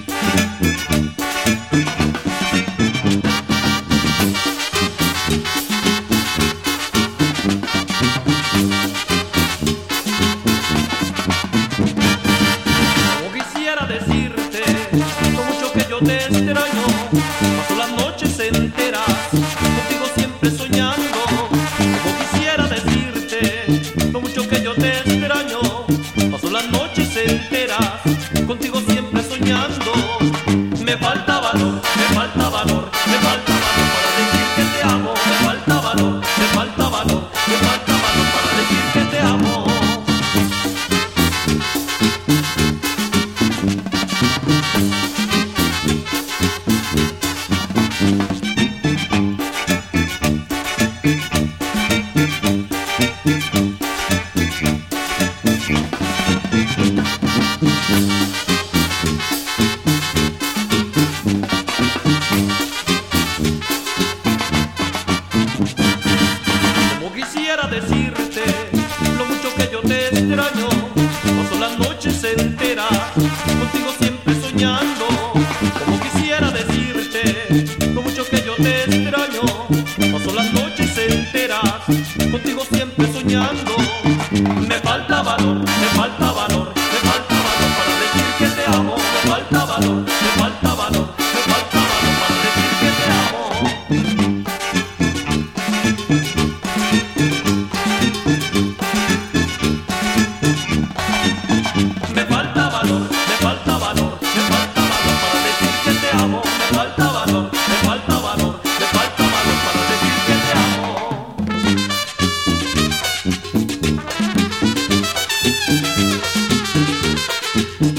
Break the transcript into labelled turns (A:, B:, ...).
A: Como quisiera decirte lo mucho que yo te extraño, paso las noches enteras contigo siempre soñando. Como quisiera decirte lo mucho que yo te extraño, paso las noches enteras contigo siempre soñando. Me falta valor, me falta valor, me falta valor para decir que te amo. Me falta valor, me falta valor, me falta valor para decir que te amo. Como quisiera decirte lo mucho que yo te extraño, paso las noches enteras contigo siempre soñando. Como quisiera decirte lo mucho que yo te extraño, paso las noches enteras contigo siempre soñando. Me falta valor, me falta valor, me falta valor para decir que te amo. Me falta valor, me falta valor, me falta valor para decir que te amo. Me falta valor, me falta valor, me falta valor para decir que te amo. Me falta valor, me falta valor, me falta valor para decir que te amo.